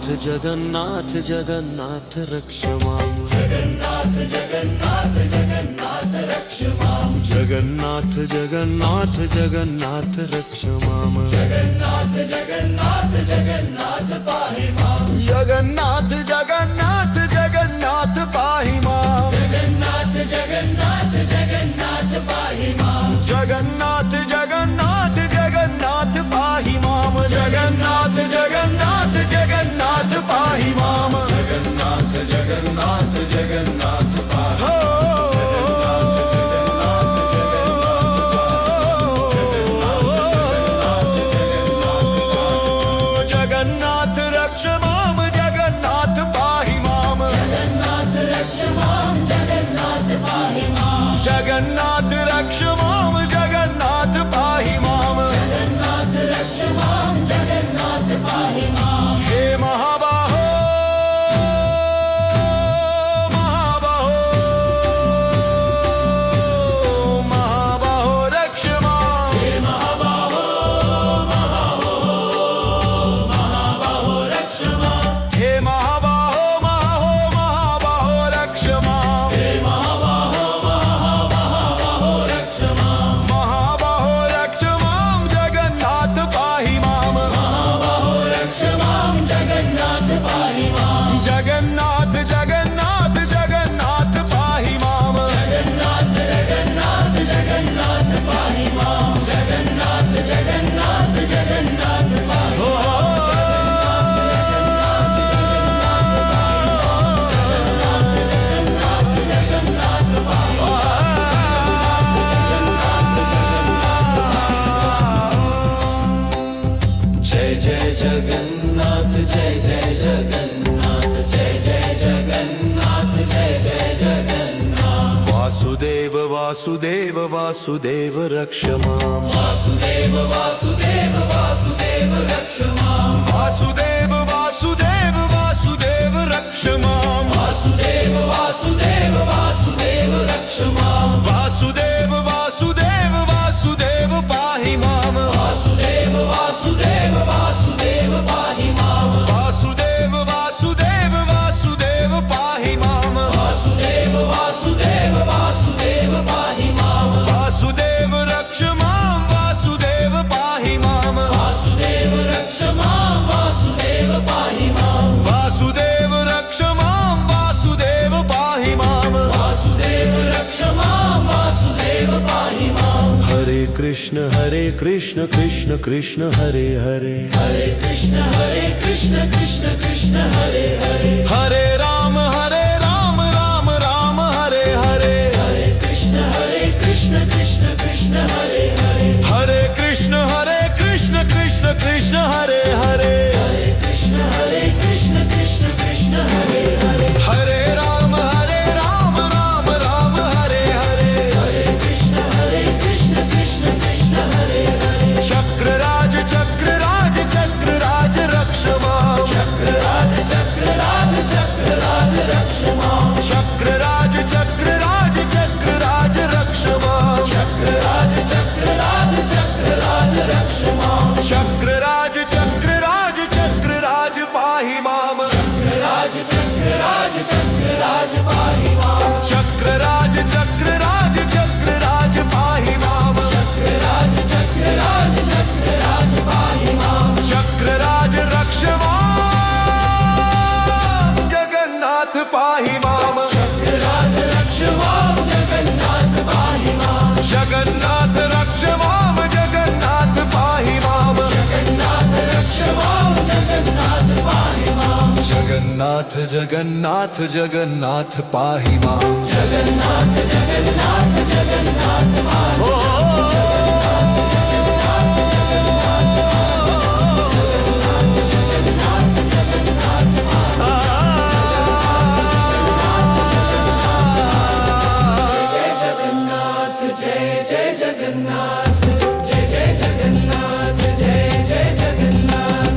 जगन्नाथ जगन्नाथ रक्ष माम् जगन्नाथ जगन्नाथ जगन्नाथ रक्ष माम् जगन्नाथ जगन्नाथ जगन्नाथ रक्ष माम् जगन्नाथ जगन्नाथ जगन्नाथ पाहि माम् जगन्नाथ जगन्नाथ जगन्नाथ पाहि माम् जगन्नाथ जगन्नाथ जगन्नाथ पाहि माम् जगन्नाथ जगन्नाथ जगन्नाथ पाहि माम् जगन्नाथ जगन्नाथ जगन्नाथ पाहि माम् जगन्नाथ जगन्नाथ जगन्नाथ पाहि जगन्नाथ रक्ष माम् जगन्नाथ पाहि माम् जगन्नाथ रक्ष माम् जगन्नाथ पाहि माम् जगन्नाथ रक्ष माम् जगन्नाथ पाहि माम् जगन्नाथ रक्ष माम् जगन्नाथ पाहि माम् हे महाबाहो महाबाहो महाबाहो रक्ष माम् हे महाबाहो महाबाहो महाबाहो रक्ष माम् हे महाबाहो महाबाहो रक्ष माम् हे महाबाहो महाबाहो रक्ष माम् महाबाहो रक्ष माम् जगन्नाथ पाहि माम् महाबाहो रक्ष माम् जगन्नाथ पाहि माम् जगन्नाथ जगन्नाथ जगन्नाथ पाहि माम् जगन्नाथ जगन्नाथ जगन्नाथ पाहि माम् जगन्नाथ जगन्नाथ जगन्नाथ पाहि हो जय जय जगन्नाथ जय जय जगन्नाथ जय जय जगन्नाथ जय जय जगन्नाथ वासुदेव वासुदेव वासुदेव रक्ष माम् वासुदेव वासुदेव वासुदेव रक्ष माम् वासुदेव वासुदेव वासुदेव रक्ष माम् वासुदेव वासुदेव वासुदेव रक्ष माम् वासुदेव वासुदेव वासुदेव पाहि माम् वासुदेव वासुदेव वासुदेव पाहि माम् वासुदेव वासुदेव वासुदेव पाहि माम् वासुदेव वासुदेव वासुदेव पाहि माम् वासुदेव रक्ष माम् वासुदेव पाहि माम् वासुदेव रक्ष माम् वासुदेव पाहि माम् वासुदेव रक्ष माम् वासुदेव पाहि माम् वासुदेव रक्ष माम् वासुदेव पाहि माम् हरे कृष्ण कृष्ण कृष्ण हरे हरे हरे कृष्ण कृष्ण कृष्ण हरे हरे हरे राम राम राम हरे हरे हरे कृष्ण कृष्ण कृष्ण हरे हरे हरे कृष्ण कृष्ण कृष्ण हरे हरे हरे कृष्ण कृष्ण कृष्ण हरे हरे हरे राम राम राम हरे हरे हरे कृष्ण कृष्ण कृष्ण हरे हरे चक्रराज चक्रराज चक्रराज रक्ष माम् चक्रराज चक्रराज चक्रराज रक्ष माम् चक्रराज चक्रराज चक्रराज रक्ष माम् चक्रराज चक्रराज चक्रराज रक्ष माम् चक्रराज चक्रराज चक्रराज पाहि माम् चक्रराज चक्रराज चक्रराज पाहि माम् चक्रराज चक्रराज चक्रराज पाहि माम् चक्रराज चक्रराज चक्रराज पाहि माम् चक्रराज रक्ष माम् जगन्नाथ पाहि माम् चक्रराज रक्ष माम् जगन्नाथ पाहि माम् जगन्नाथ रक्ष माम् जगन्नाथ पाहि माम् जगन्नाथ रक्ष माम् जगन्नाथ पाहि माम् जगन्नाथ जगन्नाथ जगन्नाथ पाहि माम् जगन्नाथ जगन्नाथ जगन्नाथ पाहि जय जगन्नाथ जय जय जगन्नाथ जय जय जगन्नाथ जय जय जगन्नाथ।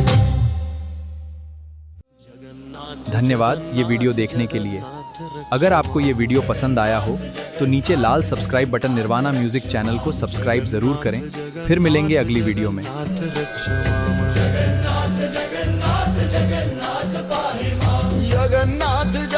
धन्यवाद ये वीडियो देखने के लिए। अगर आपको ये वीडियो पसंद आया हो तो नीचे लाल subscribe button Nirvana music channel को सब्सक्राइब जरूर करें। फिर मिलेंगे अगली वीडियो में। जगन्नाथ रक्ष माम्। जगन्नाथ